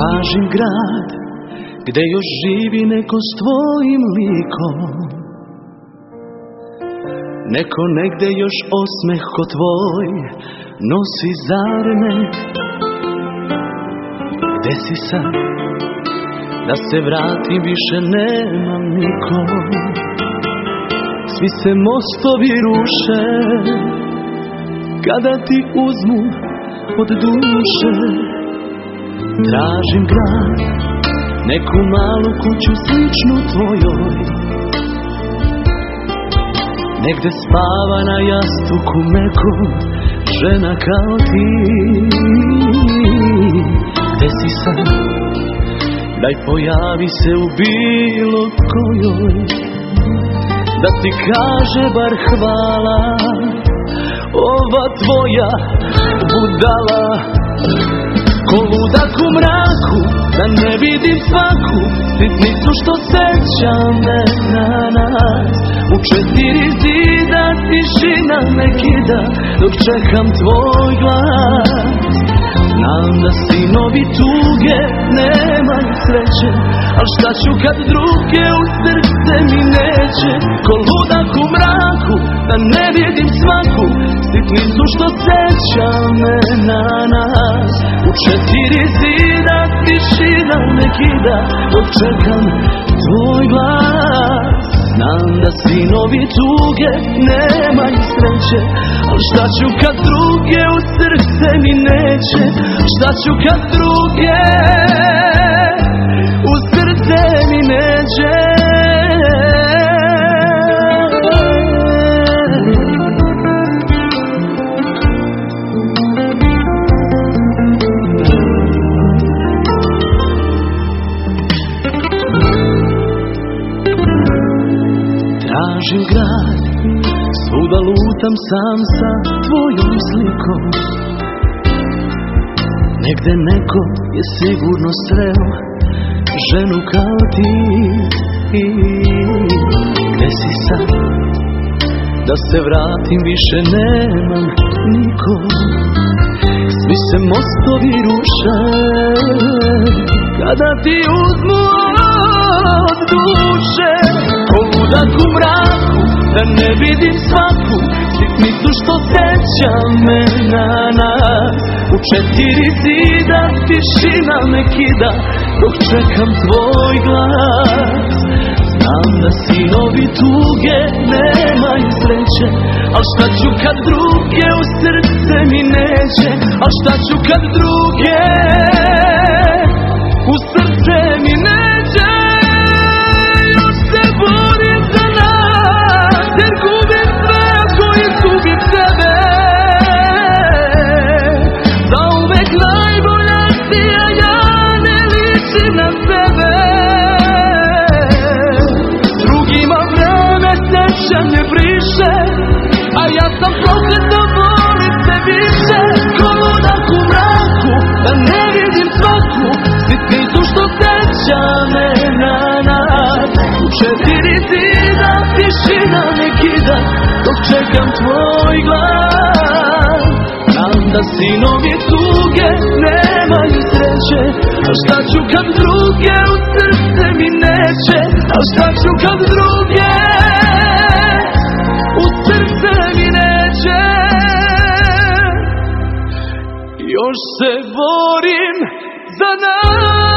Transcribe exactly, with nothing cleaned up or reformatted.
Tražim grad gde još živi neko s tvojim likom, neko negde još osmeh ko tvoj nosi, zar ne? Gde si sad? Da se vratim, više nemam nikom. Svi se mostovi ruše kada ti uzmu od duše. Tražim grad, neku malu kuću sličnu tvojoj, negde spava na jastuku mekom žena kao ti. Gde si sad? Daj pojavi se u bilo kojoj, da ti kaže bar hvala ova tvoja budala. Ko ludak u mraku, da ne vidim svaku sitnicu što seća me na nas. U četiri zida tišina me kida dok čekam tvoj glas. Znam da sinovi tuge nemaju sreće, al šta ću kad druge u srce mi neće. Ko ludak u mraku, da ne vidim svaku sitnicu što seća me na nas. U četiri zida tišina me kida dok čekam tvoj glas. Znam da sinovi tuge nemaju sreće, al šta ću kad druge u srce mi neće. Šta ću kad druge u srce mi neće. Tražim grad, svuda lutam sam sa tvojom slikom, negde neko je sigurno sreo ženu kao ti. Gde si sad? Da se vratim, više nemam nikom. Svi se mostovi ruše kada ti uzmu od duše. Ko ludak u mraku, da ne vidim svaku sitnicu što seća me na nas. U četiri zida tišina me kida dok čekam tvoj glas. Znam da sinovi tuge nemaju sreće, al šta ću kad druge u srce mi neće. Al šta ću kad druge u srce mi neće. Još se borim za nas, jer gubim sve ako izgubim tebe. Zauvek najbolja si, a ja ne ličim na sebe. Drugima vreme sećanje briše, a ja sam prokleto, volim se više. Ko ludak u mraku, da ne vidim svaku sitnicu što seća me na nas. U četiri zida tišina me kida dok čekam tvoj glas. Znam da sinovi tuge nemaju sreće, a šta ću kad druge u srce mi neće. A šta ću kad druge u srce mi neće. Još se borim za nas.